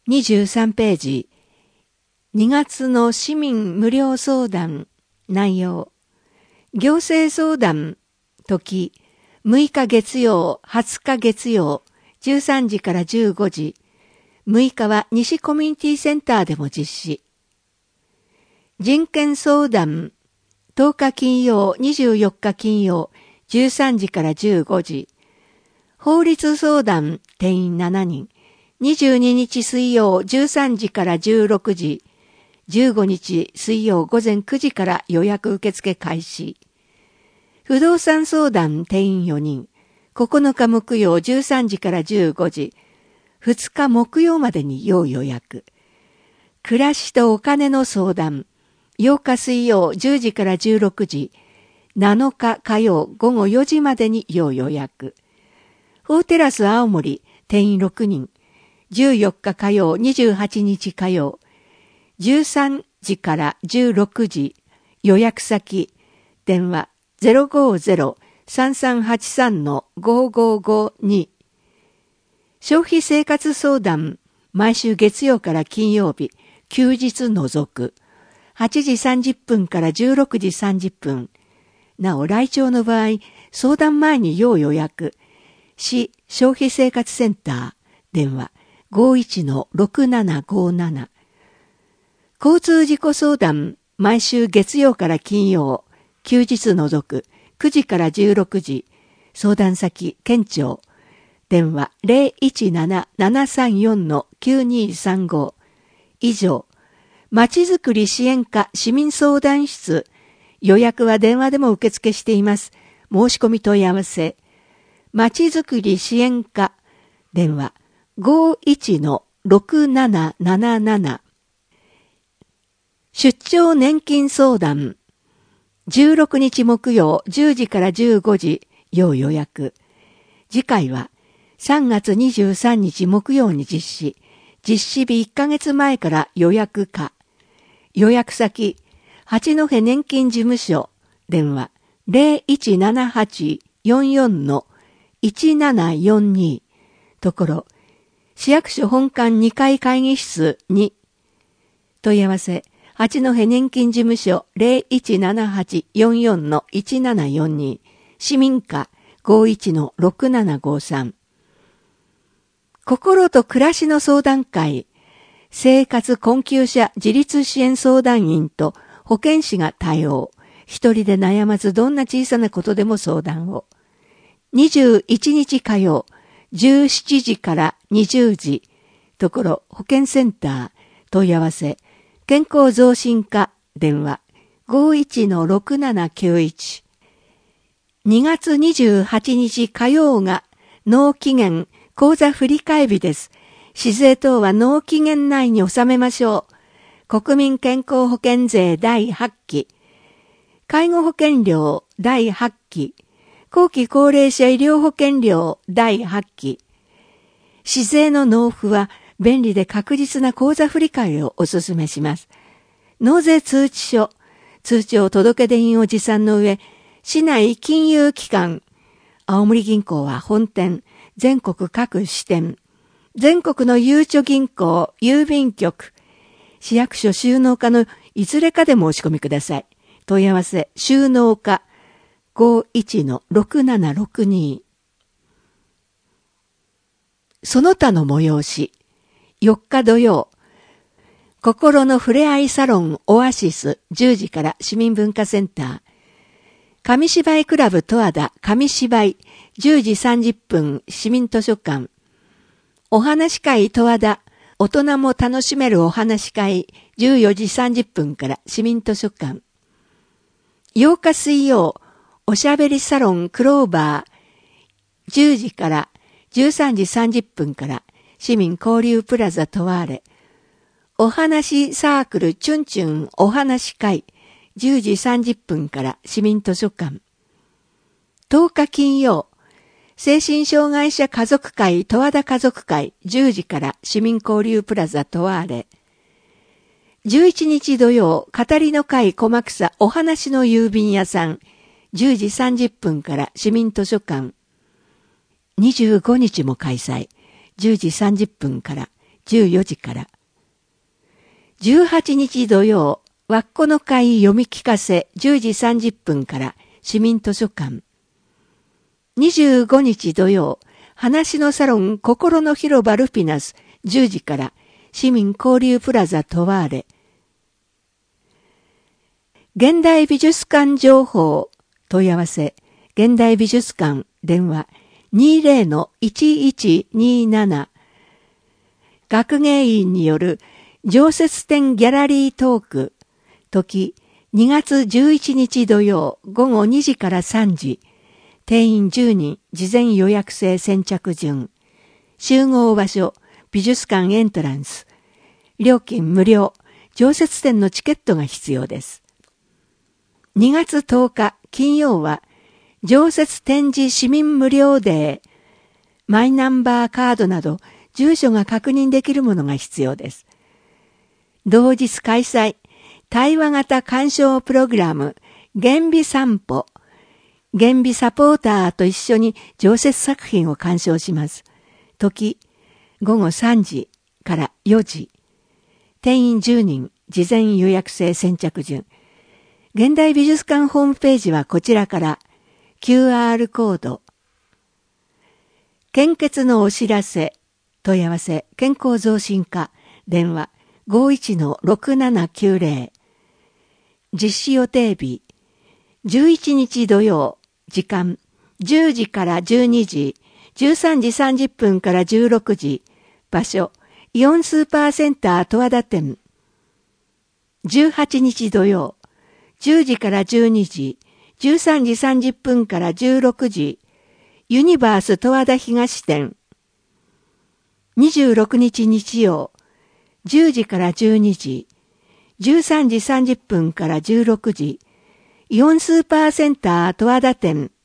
23ページ。2月の市民無料相談内容。行政相談時6日月曜、20日月曜、13時から15時。6日は西コミュニティセンターでも実施。人権相談10日金曜、24日金曜、13時から15時。法律相談定員7人。22日水曜13時から16時。15日水曜午前9時から予約受付開始。不動産相談定員4人。9日木曜13時から15時。2日木曜までに要予約。暮らしとお金の相談。8日水曜10時から16時。7日火曜午後4時までに要予約。法テラス青森定員6人。14日火曜28日火曜。13時から16時。予約先。電話 050-3383-5552。消費生活相談。毎週月曜から金曜日。休日除く。8時30分から16時30分。なお、来庁の場合、相談前に要予約。市消費生活センター。電話 51-6757。交通事故相談。毎週月曜から金曜。休日除く。9時から16時。相談先、県庁。電話 017-734-9235。以上。まちづくり支援課市民相談室。予約は電話でも受付しています。申し込み問い合わせ。まちづくり支援課。電話 51-6777。出張年金相談。16日木曜10時から15時。要予約。次回は3月23日木曜に実施。実施日1ヶ月前から予約可。予約先、八戸年金事務所。電話 0178-44-1742。ところ、市役所本館2階会議室に。問い合わせ、八戸年金事務所 0178-44-1742。市民課 51-6753。心と暮らしの相談会。生活困窮者自立支援相談員と保健師が対応。一人で悩まずどんな小さなことでも相談を。21日火曜、17時から20時。ところ、保健センター。問い合わせ。健康増進課。電話。51-6791。2月28日火曜が納期限口座振替日です。市税等は納期限内に収めましょう。国民健康保険税第8期。介護保険料第8期。後期高齢者医療保険料第8期。市税の納付は便利で確実な口座振替をお勧めします。納税通知書。通帳届出印を持参の上、市内金融機関。青森銀行は本店、全国各支店。全国のゆうちょ銀行、郵便局、市役所収納課のいずれかで申し込みください。問い合わせ、収納課 51-6762。その他の催し、4日土曜、心のふれあいサロンオアシス10時から市民文化センター、紙芝居クラブ十和田紙芝居10時30分市民図書館、お話会十和田、大人も楽しめるお話会、14時30分から市民図書館。8日水曜、おしゃべりサロンクローバー、10時から13時30分から市民交流プラザトワーレ。お話サークルチュンチュンお話会、10時30分から市民図書館。10日金曜、精神障害者家族会十和田家族会10時から市民交流プラザトワーレ。11日土曜、語りの会小間草お話の郵便屋さん10時30分から市民図書館。25日も開催。10時30分から 14時から。18日土曜、わっこの会読み聞かせ10時30分から市民図書館。25日土曜、話のサロン心の広場ルピナス10時から市民交流プラザトワーレ。現代美術館情報問い合わせ、現代美術館電話 20-1127。学芸員による常設展ギャラリートーク。時2月11日土曜午後2時から3時。定員10人、事前予約制先着順。集合場所、美術館エントランス。料金無料。常設展のチケットが必要です。2月10日金曜は、常設展示市民無料デー。マイナンバーカードなど、住所が確認できるものが必要です。同日開催、対話型鑑賞プログラム、原美散歩。原美サポーターと一緒に常設作品を鑑賞します。時、午後3時から4時。定員10人、事前予約制先着順。現代美術館ホームページはこちらから QR コード。献血のお知らせ、問い合わせ、健康増進課、電話 51-6790。実施予定日、11日土曜、時間10時から12時、13時30分から16時、場所、イオンスーパーセンター十和田店。18日土曜、10時から12時、13時30分から16時、ユニバース十和田東店。26日日曜、10時から12時、13時30分から16時、イオンスーパーセンター十和田店。